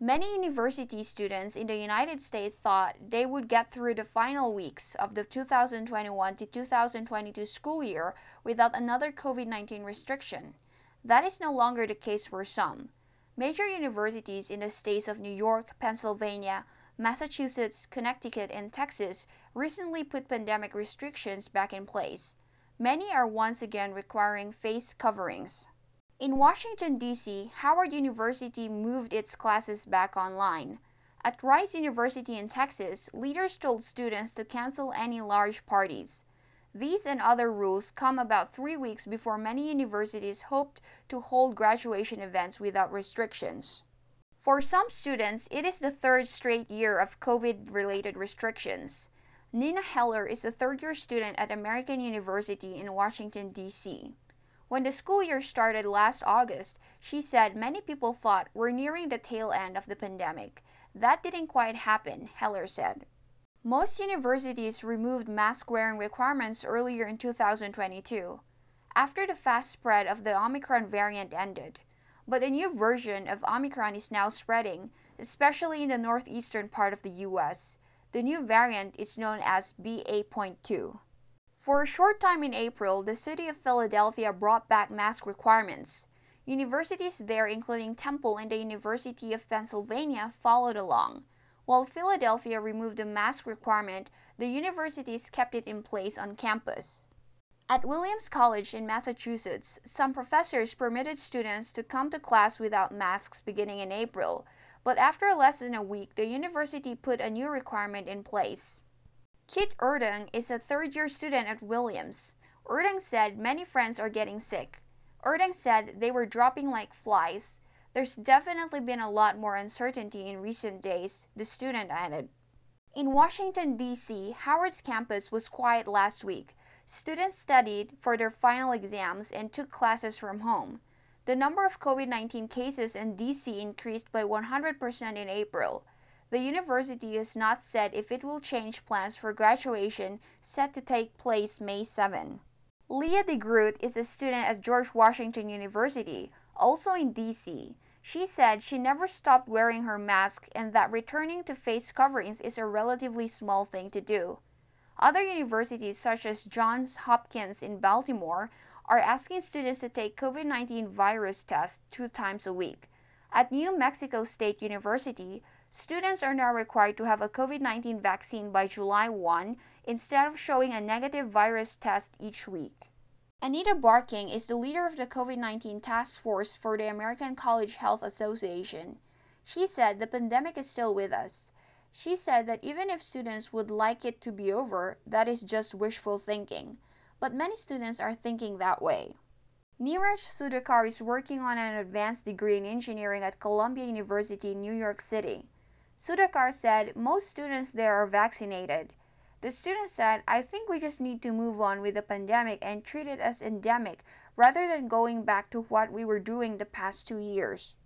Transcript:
Many university students in the United States thought they would get through the final weeks of the 2021 to 2022 school year without another COVID-19 restriction. That is no longer the case for some. Major universities in the states of New York, Pennsylvania, Massachusetts, Connecticut, and Texas recently put pandemic restrictions back in place. Many are once again requiring face coverings. In Washington, D.C., Howard University moved its classes back online. At Rice University in Texas, leaders told students to cancel any large parties. These and other rules come about 3 weeks before many universities hoped to hold graduation events without restrictions. For some students, it is the third straight year of COVID-related restrictions. Nina Heller is a third-year student at American University in Washington, D.C. When the school year started last August, she said many people thought we're nearing the tail end of the pandemic. That didn't quite happen, Heller said. Most universities removed mask-wearing requirements earlier in 2022, after the fast spread of the Omicron variant ended. But a new version of Omicron is now spreading, especially in the northeastern part of the U.S. The new variant is known as BA.2. For a short time in April, the city of Philadelphia brought back mask requirements. Universities there, including Temple and the University of Pennsylvania, followed along. While Philadelphia removed the mask requirement, the universities kept it in place on campus. At Williams College in Massachusetts, some professors permitted students to come to class without masks beginning in April, but after less than a week, the university put a new requirement in place. Kit Erdung is a third-year student at Williams. Erdung said many friends are getting sick. Erdung said they were dropping like flies. There's definitely been a lot more uncertainty in recent days, the student added. In Washington, D.C., Howard's campus was quiet last week. Students studied for their final exams and took classes from home. The number of COVID-19 cases in D.C. increased by 100% in April. The university has not said if it will change plans for graduation set to take place May 7. Leah DeGroot is a student at George Washington University, also in D.C. She said she never stopped wearing her mask and that returning to face coverings is a relatively small thing to do. Other universities such as Johns Hopkins in Baltimore are asking students to take COVID-19 virus tests 2 times a week. At New Mexico State University, students are now required to have a COVID-19 vaccine by July 1 instead of showing a negative virus test each week. Anita Barking is the leader of the COVID-19 task force for the American College Health Association. She said the pandemic is still with us. She said that even if students would like it to be over, that is just wishful thinking. But many students are thinking that way. Neeraj Sudhakar is working on an advanced degree in engineering at Columbia University in New York City. Sudhakar said most students there are vaccinated. The student said, I think we just need to move on with the pandemic and treat it as endemic rather than going back to what we were doing the past 2 years.